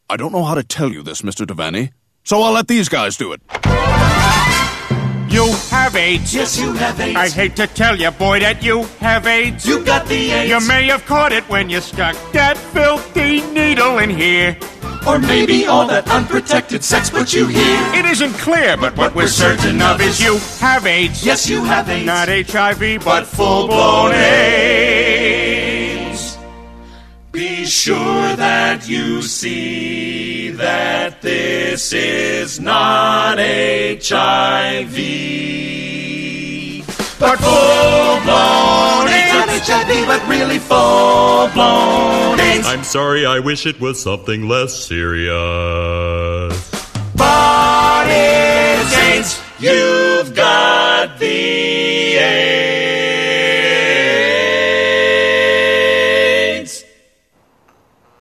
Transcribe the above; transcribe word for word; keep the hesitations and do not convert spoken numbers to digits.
I don't know how to tell you this, Mister Devaney, so I'll let these guys do it. You have AIDS. Yes, you have AIDS. I hate to tell you, boy, that you have AIDS. You got the AIDS. You may have caught it when you stuck that filthy needle in here. Or maybe all that unprotected sex put you here. It isn't clear, but what we're certain of is you have AIDS. Yes, you have AIDS. Not H I V, but full-blown AIDS. Be sure that you see that this is not H I V, but full-blown AIDS. Not H I V, but really full-blown AIDS. I'm sorry, I wish it was something less serious. But it's AIDS. You've got the AIDS.